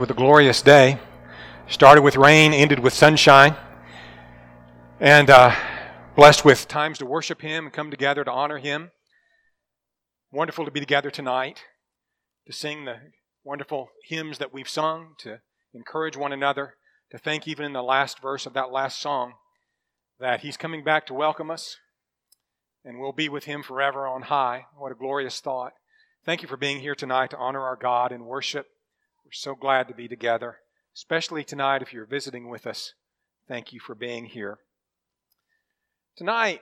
With a glorious day. Started with rain, ended with sunshine. And blessed with times to worship Him and come together to honor Him. Wonderful to be together tonight, to sing the wonderful hymns that we've sung, to encourage one another, to think even in the last verse of that last song that He's coming back to welcome us and we'll be with Him forever on high. What a glorious thought. Thank you for being here tonight to honor our God and worship. We're so glad to be together, especially tonight if you're visiting with us. Thank you for being here. Tonight,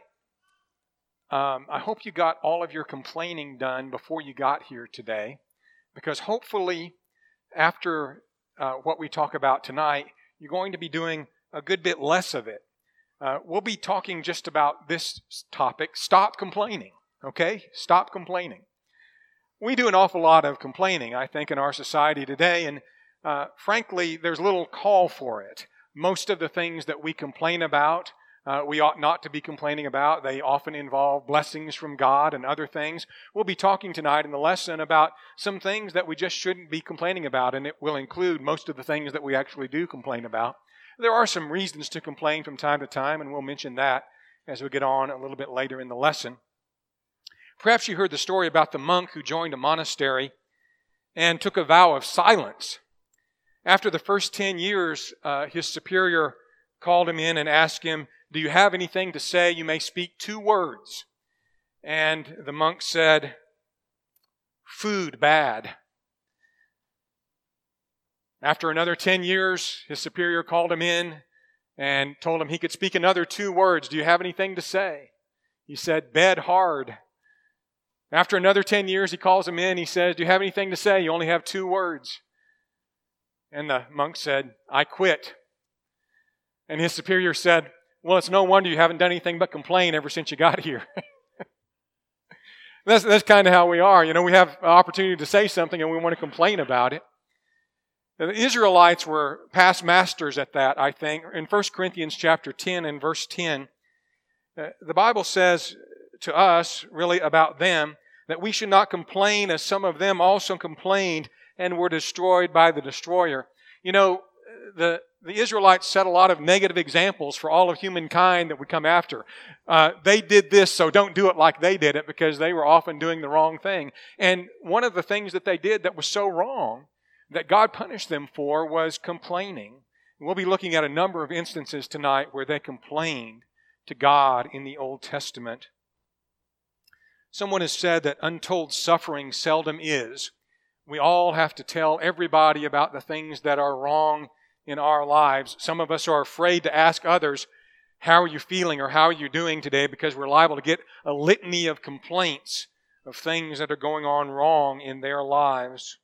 I hope you got all of your complaining done before you got here today, because hopefully after what we talk about tonight, you're going to be doing a good bit less of it. We'll be talking just about this topic, stop complaining, okay? Stop complaining. We do an awful lot of complaining, I think, in our society today, and frankly, there's little call for it. Most of the things that we complain about, we ought not to be complaining about. They often involve blessings from God and other things. We'll be talking tonight in the lesson about some things that we just shouldn't be complaining about, and it will include most of the things that we actually do complain about. There are some reasons to complain from time to time, and we'll mention that as we get on a little bit later in the lesson. Perhaps you heard the story about the monk who joined a monastery and took a vow of silence. After the first 10 years, his superior called him in and asked him, "Do you have anything to say? You may speak 2 words." And the monk said, "Food bad." After another 10 years, his superior called him in and told him he could speak another 2 words. "Do you have anything to say?" He said, "Bed hard." After another 10 years, he calls him in. He says, "Do you have anything to say? You only have 2 words." And the monk said, "I quit." And his superior said, "Well, it's no wonder you haven't done anything but complain ever since you got here." That's kind of how we are. You know, we have an opportunity to say something and we want to complain about it. The Israelites were past masters at that, I think. In 1 Corinthians chapter 10 and verse 10, the Bible says to us, really about them, that we should not complain as some of them also complained and were destroyed by the destroyer. You know, the Israelites set a lot of negative examples for all of humankind that would come after. They did this, so don't do it like they did it, because they were often doing the wrong thing. And one of the things that they did that was so wrong that God punished them for was complaining. And we'll be looking at a number of instances tonight where they complained to God in the Old Testament. Someone has said that untold suffering seldom is. We all have to tell everybody about the things that are wrong in our lives. Some of us are afraid to ask others, "How are you feeling?" or "How are you doing today?" because we're liable to get a litany of complaints of things that are going on wrong in their lives.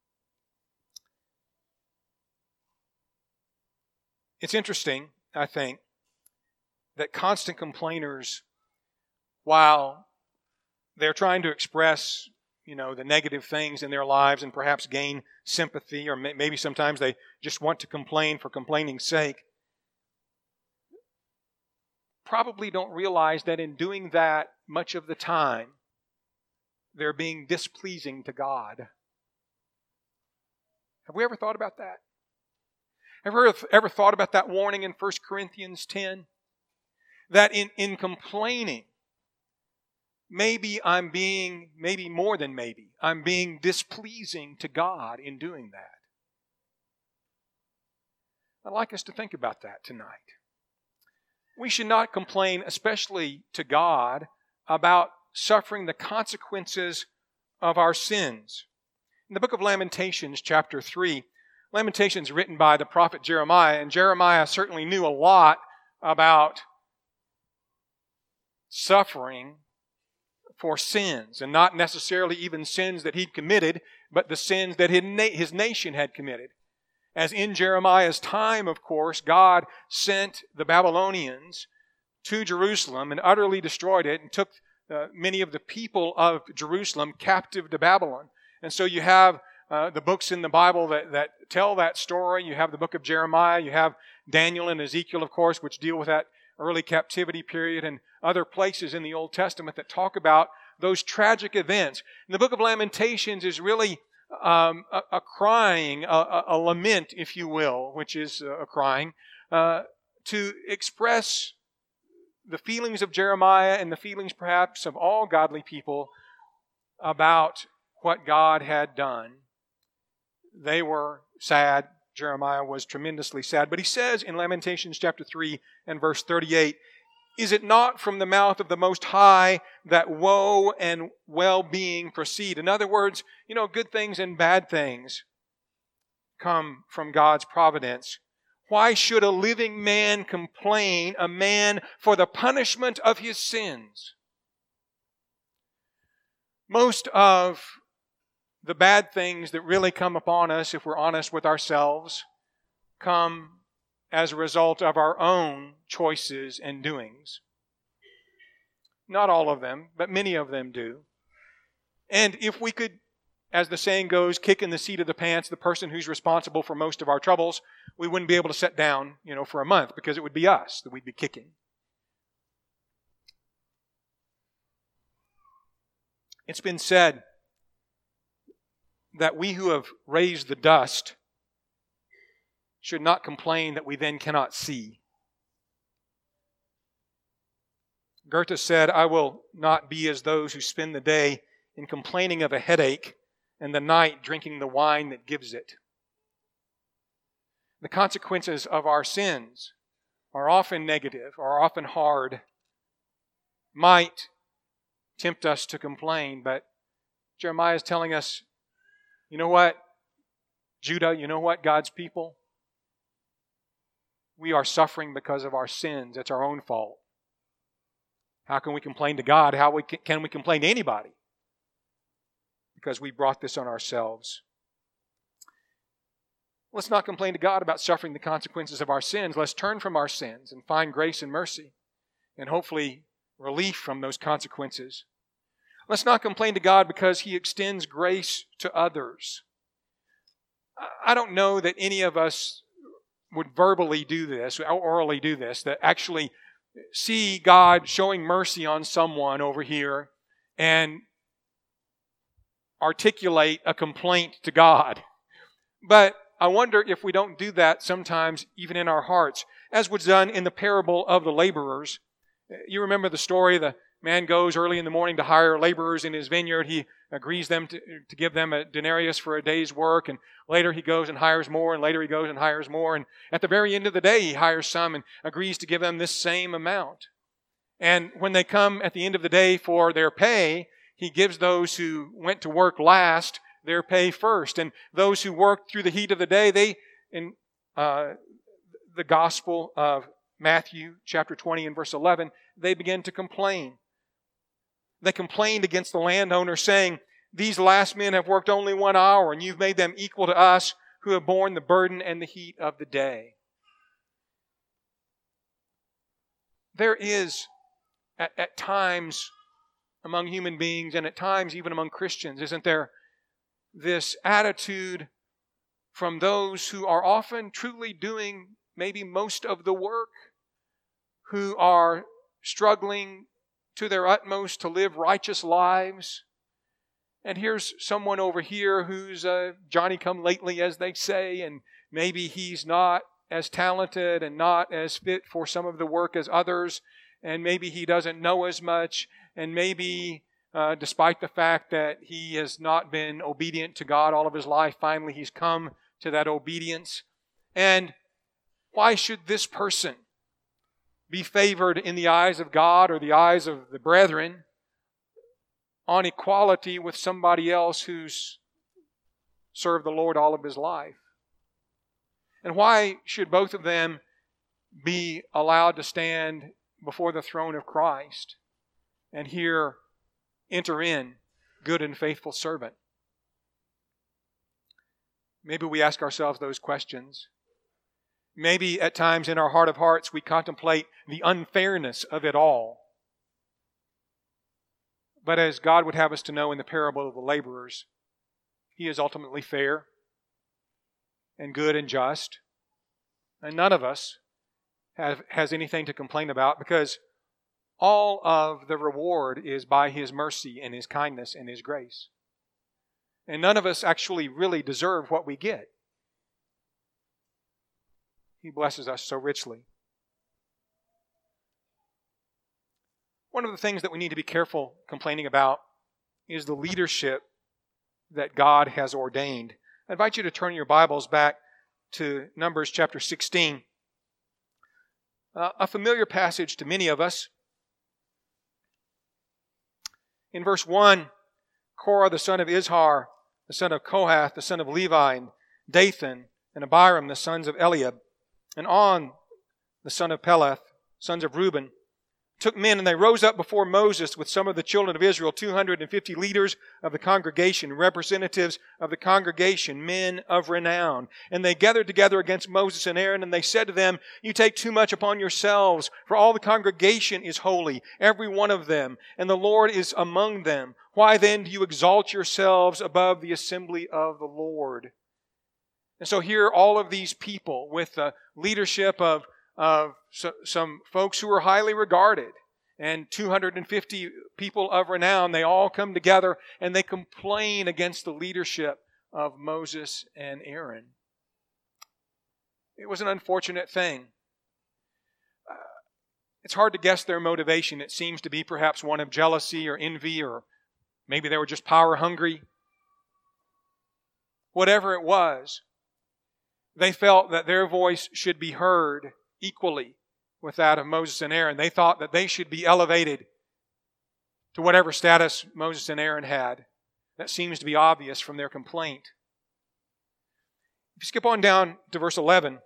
It's interesting, I think, that constant complainers, while they're trying to express, the negative things in their lives and perhaps gain sympathy, or maybe sometimes they just want to complain for complaining's sake, probably don't realize that in doing that much of the time, they're being displeasing to God. Have we ever thought about that? Have we ever thought about that warning in 1 Corinthians 10? That in complaining, maybe I'm being displeasing to God in doing that. I'd like us to think about that tonight. We should not complain, especially to God, about suffering the consequences of our sins. In the book of Lamentations, chapter 3, Lamentations written by the prophet Jeremiah, and Jeremiah certainly knew a lot about suffering for sins, and not necessarily even sins that he'd committed, but the sins that his nation had committed. As in Jeremiah's time, of course, God sent the Babylonians to Jerusalem and utterly destroyed it and took many of the people of Jerusalem captive to Babylon. And so you have the books in the Bible that tell that story. You have the book of Jeremiah. You have Daniel and Ezekiel, of course, which deal with that early captivity period, and other places in the Old Testament that talk about those tragic events. And the book of Lamentations is really a crying, a lament, if you will, which is a crying, to express the feelings of Jeremiah and the feelings perhaps of all godly people about what God had done. They were sad. Jeremiah was tremendously sad. But he says in Lamentations chapter 3 and verse 38, "Is it not from the mouth of the Most High that woe and well-being proceed?" In other words, good things and bad things come from God's providence. Why should a living man complain, a man for the punishment of his sins? Most of the bad things that really come upon us, if we're honest with ourselves, come as a result of our own choices and doings. Not all of them, but many of them do. And if we could, as the saying goes, kick in the seat of the pants the person who's responsible for most of our troubles, we wouldn't be able to sit down, for a month, because it would be us that we'd be kicking. It's been said that we who have raised the dust should not complain that we then cannot see. Goethe said, "I will not be as those who spend the day in complaining of a headache and the night drinking the wine that gives it." The consequences of our sins are often negative, are often hard, might tempt us to complain, but Jeremiah is telling us, you know what, Judah, you know what, God's people? We are suffering because of our sins. It's our own fault. How can we complain to God? How can we complain to anybody? Because we brought this on ourselves. Let's not complain to God about suffering the consequences of our sins. Let's turn from our sins and find grace and mercy and hopefully relief from those consequences. Let's not complain to God because He extends grace to others. I don't know that any of us would verbally do this, orally do this, that actually see God showing mercy on someone over here and articulate a complaint to God. But I wonder if we don't do that sometimes even in our hearts, as was done in the parable of the laborers. You remember the story, the man goes early in the morning to hire laborers in his vineyard. He agrees them to give them a denarius for a day's work, and later he goes and hires more, and later he goes and hires more, and at the very end of the day he hires some and agrees to give them this same amount. And when they come at the end of the day for their pay, he gives those who went to work last their pay first, and those who worked through the heat of the day, in the Gospel of Matthew chapter 20 and verse 11, they begin to complain. They complained against the landowner, saying, "These last men have worked only 1 hour, and you've made them equal to us who have borne the burden and the heat of the day." There is, at times, among human beings, and at times even among Christians, isn't there, this attitude from those who are often truly doing maybe most of the work, who are struggling to their utmost to live righteous lives. And here's someone over here who's Johnny-come-lately, as they say, and maybe he's not as talented and not as fit for some of the work as others, and maybe he doesn't know as much, and maybe despite the fact that he has not been obedient to God all of his life, finally he's come to that obedience. And why should this person be favored in the eyes of God or the eyes of the brethren on equality with somebody else who's served the Lord all of his life? And why should both of them be allowed to stand before the throne of Christ and here enter in, good and faithful servant? Maybe we ask ourselves those questions. Maybe at times in our heart of hearts we contemplate the unfairness of it all. But as God would have us to know in the parable of the laborers, He is ultimately fair and good and just. And none of us has anything to complain about, because all of the reward is by His mercy and His kindness and His grace. And none of us actually really deserve what we get. He blesses us so richly. One of the things that we need to be careful complaining about is the leadership that God has ordained. I invite you to turn your Bibles back to Numbers chapter 16. A familiar passage to many of us. In verse 1, Korah the son of Izhar, the son of Kohath, the son of Levi, and Dathan, and Abiram, the sons of Eliab, and On, the son of Peleth, sons of Reuben, took men, and they rose up before Moses with some of the children of Israel, 250 leaders of the congregation, representatives of the congregation, men of renown. And they gathered together against Moses and Aaron, and they said to them, "You take too much upon yourselves, for all the congregation is holy, every one of them, and the Lord is among them. Why then do you exalt yourselves above the assembly of the Lord?" And so here all of these people with the leadership of some folks who are highly regarded and 250 people of renown, they all come together and they complain against the leadership of Moses and Aaron. It was an unfortunate thing. It's hard to guess their motivation. It seems to be perhaps one of jealousy or envy, or maybe they were just power hungry. Whatever it was, they felt that their voice should be heard equally with that of Moses and Aaron. They thought that they should be elevated to whatever status Moses and Aaron had. That seems to be obvious from their complaint. If you skip on down to verse 11,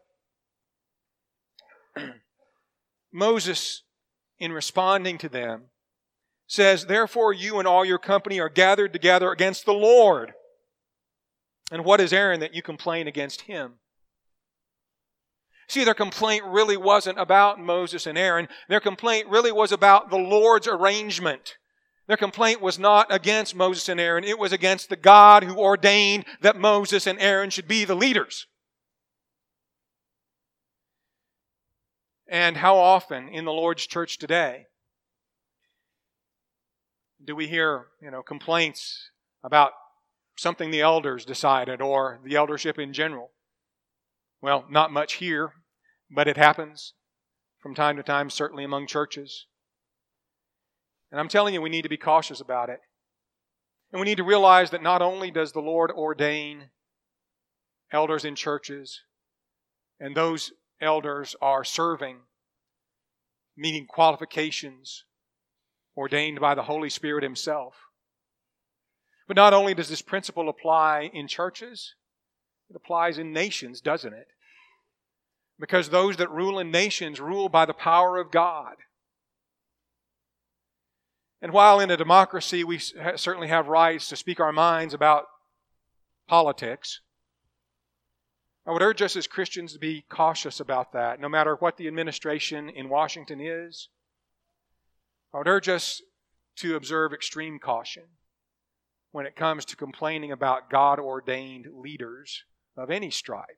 Moses, in responding to them, says, "Therefore you and all your company are gathered together against the Lord. And what is Aaron that you complain against him?" See, their complaint really wasn't about Moses and Aaron. Their complaint really was about the Lord's arrangement. Their complaint was not against Moses and Aaron. It was against the God who ordained that Moses and Aaron should be the leaders. And how often in the Lord's church today do we hear, complaints about something the elders decided or the eldership in general? Well, not much here, but it happens from time to time, certainly among churches. And I'm telling you, we need to be cautious about it. And we need to realize that not only does the Lord ordain elders in churches, and those elders are serving, meeting qualifications ordained by the Holy Spirit Himself. But not only does this principle apply in churches, it applies in nations, doesn't it? Because those that rule in nations rule by the power of God. And while in a democracy we certainly have rights to speak our minds about politics, I would urge us as Christians to be cautious about that, no matter what the administration in Washington is. I would urge us to observe extreme caution when it comes to complaining about God-ordained leaders of any stripe.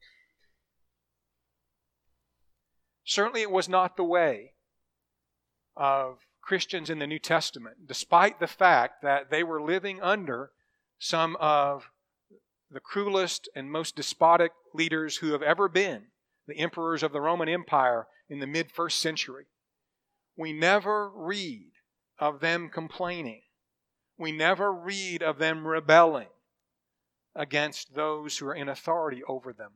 Certainly it was not the way of Christians in the New Testament, despite the fact that they were living under some of the cruelest and most despotic leaders who have ever been, the emperors of the Roman Empire in the mid-1st century. We never read of them complaining. We never read of them rebelling against those who are in authority over them.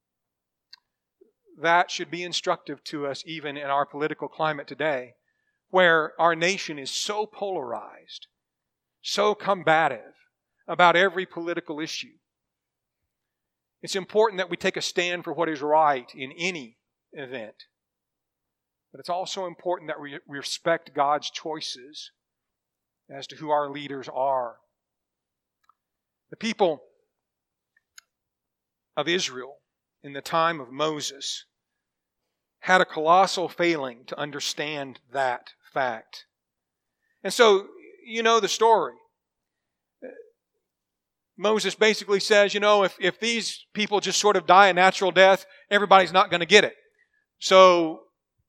That should be instructive to us even in our political climate today, where our nation is so polarized, so combative about every political issue. It's important that we take a stand for what is right in any event. But it's also important that we respect God's choices as to who our leaders are. The people of Israel in the time of Moses had a colossal failing to understand that fact. And so, you know the story. Moses basically says, if these people just sort of die a natural death, everybody's not going to get it. So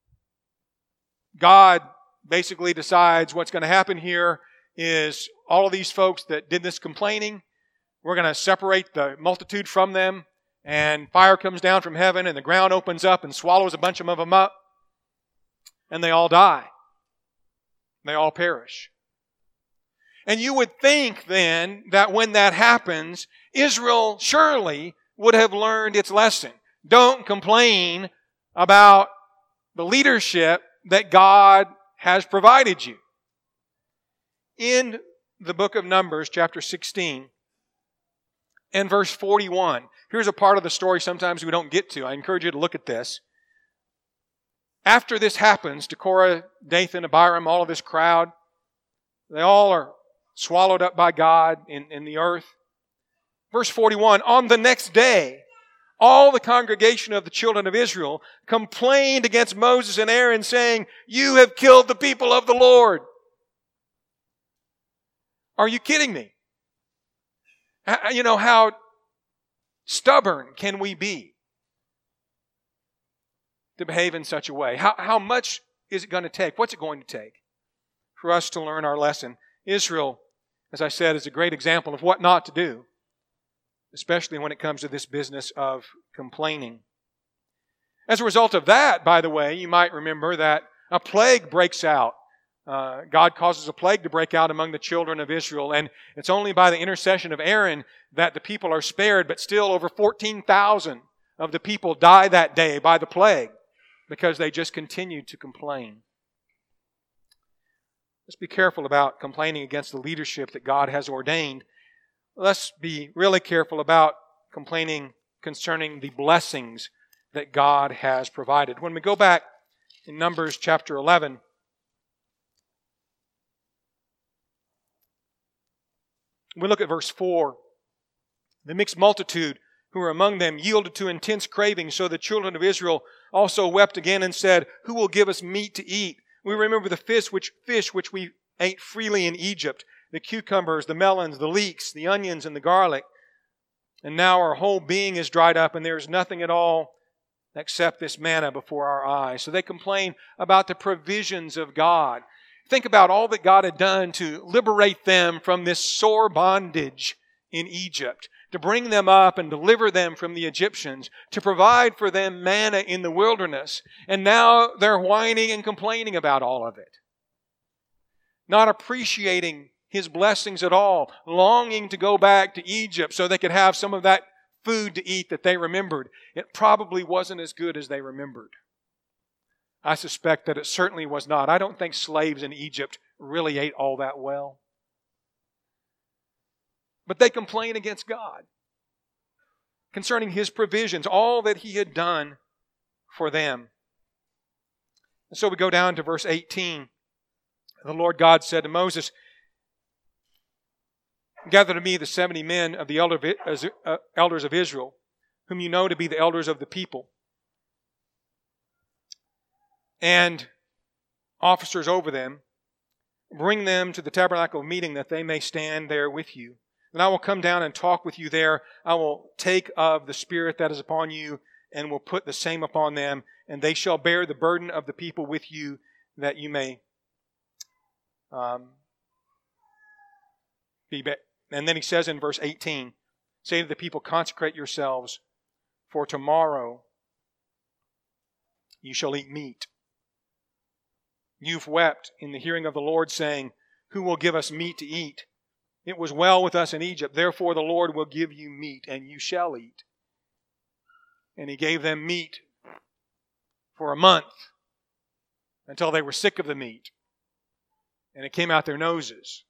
God basically decides what's going to happen here is all of these folks that did this complaining, we're going to separate the multitude from them, and fire comes down from heaven, and the ground opens up and swallows a bunch of them up, and they all die. They all perish. And you would think then that when that happens, Israel surely would have learned its lesson. Don't complain about the leadership that God has provided you. In the book of Numbers, chapter 16, and verse 41, here's a part of the story sometimes we don't get to. I encourage you to look at this. After this happens to Korah, Dathan, Abiram, all of this crowd, they all are swallowed up by God in the earth. Verse 41, on the next day, all the congregation of the children of Israel complained against Moses and Aaron, saying, "You have killed the people of the Lord." Are you kidding me? You know, how stubborn can we be to behave in such a way? How much is it going to take? What's it going to take for us to learn our lesson? Israel, as I said, is a great example of what not to do, especially when it comes to this business of complaining. As a result of that, by the way, you might remember that a plague breaks out. God causes a plague to break out among the children of Israel, and it's only by the intercession of Aaron that the people are spared, but still over 14,000 of the people die that day by the plague because they just continued to complain. Let's be careful about complaining against the leadership that God has ordained. Let's be really careful about complaining concerning the blessings that God has provided. When we go back in Numbers chapter 11, we look at verse 4. The mixed multitude who were among them yielded to intense craving, so the children of Israel also wept again and said, "Who will give us meat to eat?" We remember the fish which we ate freely in Egypt, the cucumbers, the melons, the leeks, the onions, and the garlic. And now our whole being is dried up, and there is nothing at all except this manna before our eyes. So they complain about the provisions of God. Think about all that God had done to liberate them from this sore bondage in Egypt, to bring them up and deliver them from the Egyptians, to provide for them manna in the wilderness. And now they're whining and complaining about all of it, not appreciating His blessings at all, longing to go back to Egypt so they could have some of that food to eat that they remembered. It probably wasn't as good as they remembered. I suspect that it certainly was not. I don't think slaves in Egypt really ate all that well. But they complain against God concerning His provisions, all that He had done for them. And so we go down to verse 18. The Lord God said to Moses, "Gather to me the 70 men of the elders of Israel, whom you know to be the elders of the people, and officers over them. Bring them to the tabernacle of meeting, that they may stand there with you. And I will come down and talk with you there. I will take of the Spirit that is upon you, and will put the same upon them, and they shall bear the burden of the people with you, that you may be." And then he says in verse 18, "Say to the people, consecrate yourselves, for tomorrow you shall eat meat. You've wept in the hearing of the Lord, saying, 'Who will give us meat to eat?' It was well with us in Egypt. Therefore the Lord will give you meat, and you shall eat." And He gave them meat for a month, until they were sick of the meat, and it came out their noses.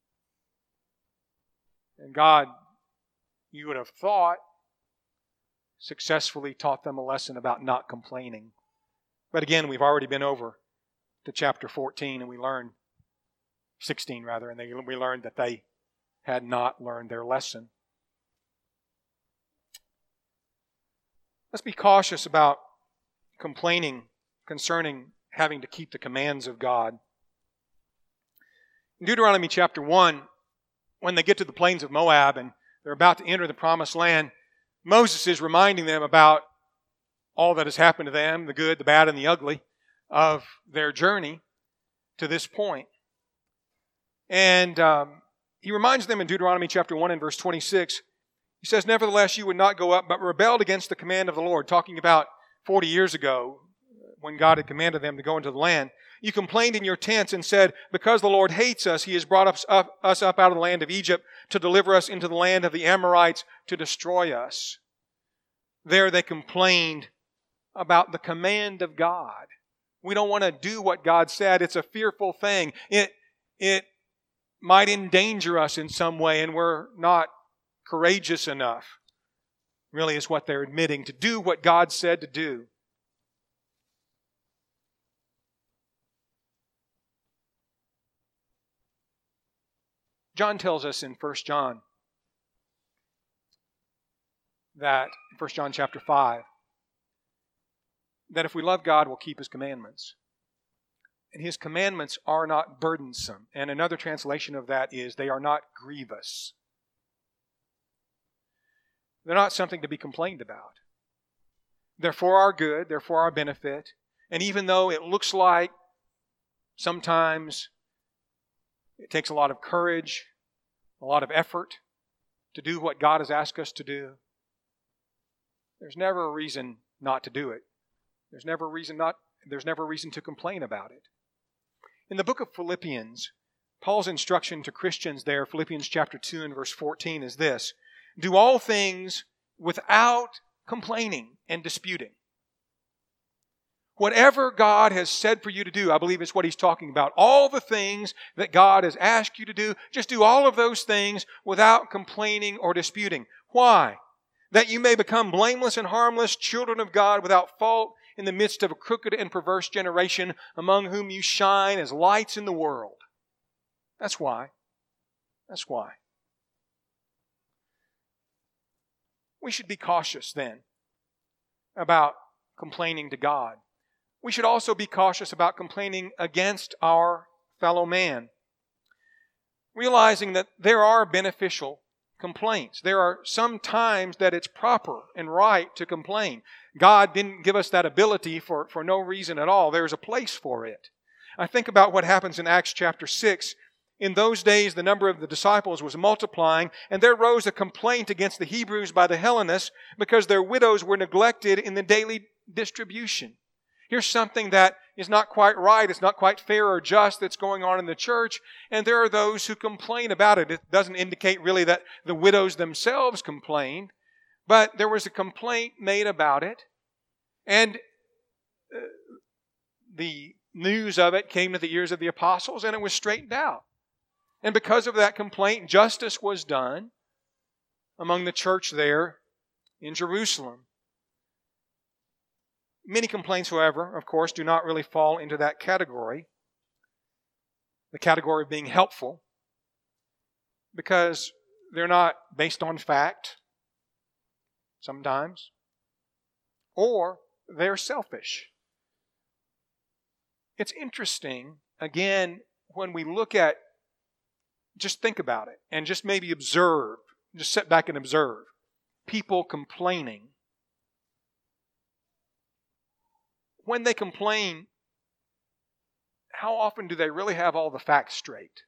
And God, you would have thought, successfully taught them a lesson about not complaining. But again, we've already been over to chapter 14, and we learned, 16 rather, and we learned that they had not learned their lesson. Let's be cautious about complaining concerning having to keep the commands of God. In Deuteronomy chapter 1, when they get to the plains of Moab and they're about to enter the promised land, Moses is reminding them about all that has happened to them, the good, the bad, and the ugly of their journey to this point. And he reminds them in Deuteronomy chapter 1 and verse 26, he says, "Nevertheless, you would not go up, but rebelled against the command of the Lord," talking about 40 years ago when God had commanded them to go into the land. "You complained in your tents and said, 'Because the Lord hates us, He has brought us up out of the land of Egypt to deliver us into the land of the Amorites to destroy us.'" There they complained about the command of God. We don't want to do what God said. It's a fearful thing. It might endanger us in some way, and we're not courageous enough, really is what they're admitting, to do what God said to do. John tells us in 1 John that, 1 John chapter 5, that if we love God, we'll keep His commandments. And His commandments are not burdensome. And another translation of that is, they are not grievous. They're not something to be complained about. They're for our good, they're for our benefit. And even though it looks like sometimes it takes a lot of courage, a lot of effort to do what God has asked us to do, there's never a reason not to do it. There's never a reason to complain about it. In the book of Philippians, Paul's instruction to Christians there, Philippians chapter 2 and verse 14, is this: "Do all things without complaining and disputing." Whatever God has said for you to do, I believe is what he's talking about. All the things that God has asked you to do, just do all of those things without complaining or disputing. Why? "That you may become blameless and harmless, children of God without fault, in the midst of a crooked and perverse generation, among whom you shine as lights in the world." That's why. That's why. We should be cautious then about complaining to God. We should also be cautious about complaining against our fellow man, realizing that there are beneficial complaints. There are some times that it's proper and right to complain. God didn't give us that ability for no reason at all. There's a place for it. I think about what happens in Acts chapter 6. In those days, the number of the disciples was multiplying, and there rose a complaint against the Hebrews by the Hellenists because their widows were neglected in the daily distribution. Here's something that is not quite right, it's not quite fair or just that's going on in the church, and there are those who complain about it. It doesn't indicate really that the widows themselves complained, but there was a complaint made about it, and the news of it came to the ears of the apostles, and it was straightened out. And because of that complaint, justice was done among the church there in Jerusalem. Many complaints, however, of course, do not really fall into that category, the category of being helpful, because they're not based on fact, sometimes, or they're selfish. It's interesting, again, when we look at, just think about it, and just maybe observe, just sit back and observe, people complaining. When they complain, how often do they really have all the facts straight?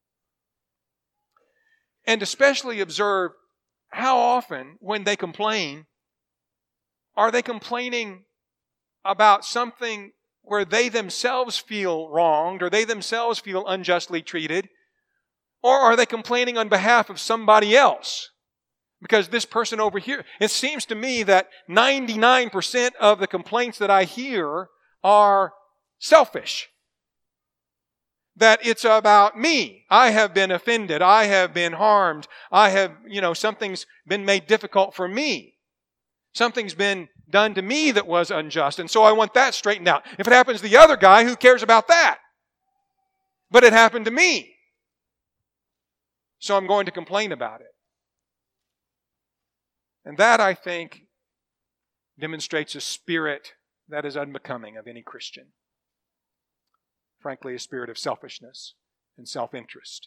And especially observe how often, when they complain, are they complaining about something where they themselves feel wronged or they themselves feel unjustly treated? Or are they complaining on behalf of somebody else? Because this person over here, it seems to me that 99% of the complaints that I hear are selfish. That it's about me. I have been offended. I have been harmed. I have, something's been made difficult for me. Something's been done to me that was unjust. And so I want that straightened out. If it happens to the other guy, who cares about that? But it happened to me. So I'm going to complain about it. And that, I think, demonstrates a spirit that is unbecoming of any Christian. Frankly, a spirit of selfishness and self-interest.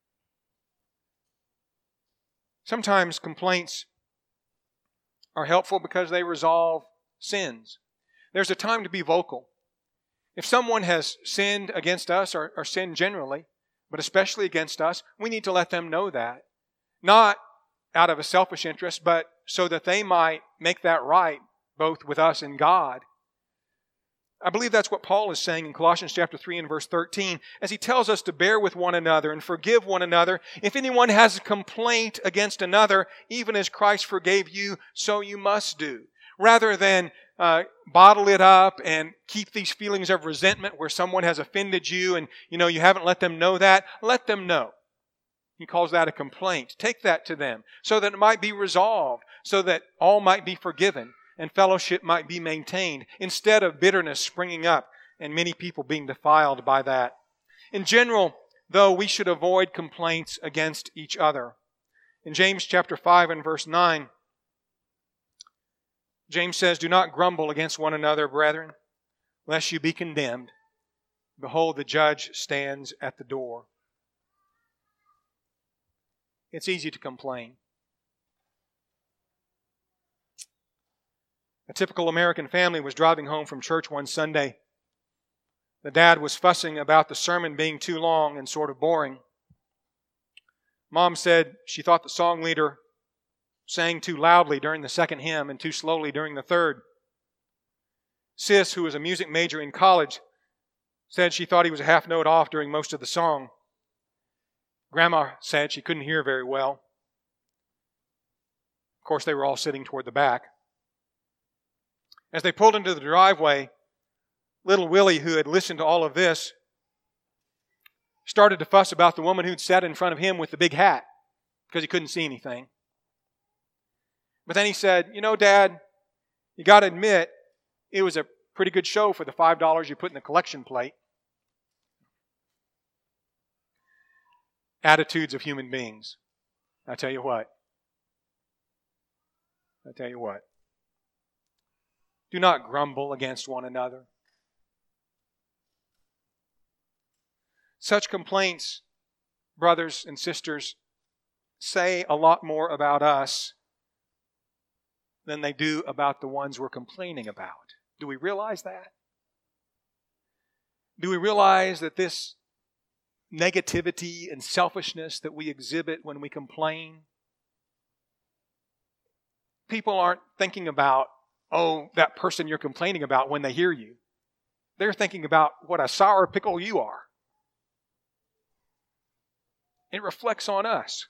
Sometimes complaints are helpful because they resolve sins. There's a time to be vocal. If someone has sinned against us or sinned generally, but especially against us, we need to let them know that. Not out of a selfish interest, but so that they might make that right, both with us and God. I believe that's what Paul is saying in Colossians chapter 3 and verse 13, as he tells us to bear with one another and forgive one another. If anyone has a complaint against another, even as Christ forgave you, so you must do. Rather than bottle it up and keep these feelings of resentment where someone has offended you and you haven't let them know that, let them know. He calls that a complaint. Take that to them so that it might be resolved, so that all might be forgiven and fellowship might be maintained, instead of bitterness springing up and many people being defiled by that. In general, though, we should avoid complaints against each other. In James chapter 5 and verse 9, James says, "Do not grumble against one another, brethren, lest you be condemned. Behold, the judge stands at the door." It's easy to complain. A typical American family was driving home from church one Sunday. The dad was fussing about the sermon being too long and sort of boring. Mom said she thought the song leader sang too loudly during the second hymn and too slowly during the third. Sis, who was a music major in college, said she thought he was a half note off during most of the song. Grandma said she couldn't hear very well. Of course, they were all sitting toward the back. As they pulled into the driveway, little Willie, who had listened to all of this, started to fuss about the woman who'd sat in front of him with the big hat because he couldn't see anything. But then he said, Dad, you got to admit, it was a pretty good show for the $5 you put in the collection plate. Attitudes of human beings. I tell you what. Do not grumble against one another. Such complaints, brothers and sisters, say a lot more about us than they do about the ones we're complaining about. Do we realize that? Do we realize that this negativity and selfishness that we exhibit when we complain, people aren't thinking about, that person you're complaining about when they hear you. They're thinking about what a sour pickle you are. It reflects on us.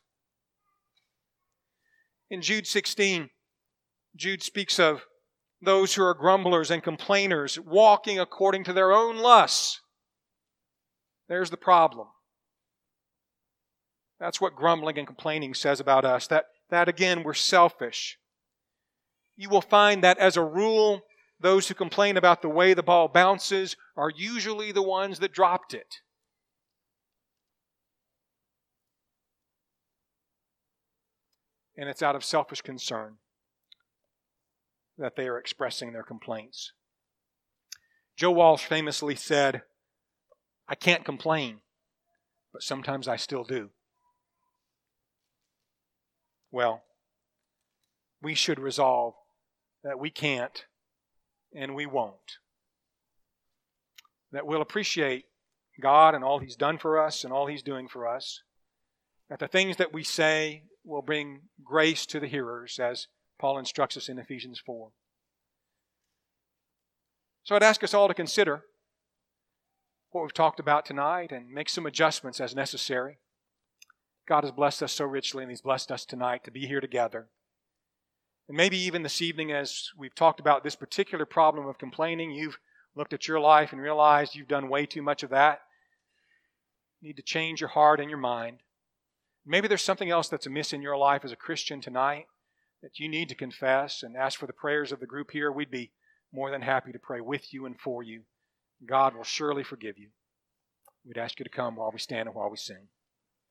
In Jude 16, Jude speaks of those who are grumblers and complainers walking according to their own lusts. There's the problem. That's what grumbling and complaining says about us. That again, we're selfish. You will find that as a rule, those who complain about the way the ball bounces are usually the ones that dropped it. And it's out of selfish concern that they are expressing their complaints. Joe Walsh famously said, "I can't complain, but sometimes I still do." Well, we should resolve that we can't and we won't. That we'll appreciate God and all He's done for us and all He's doing for us. That the things that we say will bring grace to the hearers, as Paul instructs us in Ephesians 4. So I'd ask us all to consider what we've talked about tonight and make some adjustments as necessary. God has blessed us so richly, and He's blessed us tonight to be here together. And maybe even this evening, as we've talked about this particular problem of complaining, you've looked at your life and realized you've done way too much of that. You need to change your heart and your mind. Maybe there's something else that's amiss in your life as a Christian tonight that you need to confess and ask for the prayers of the group here. We'd be more than happy to pray with you and for you. God will surely forgive you. We'd ask you to come while we stand and while we sing.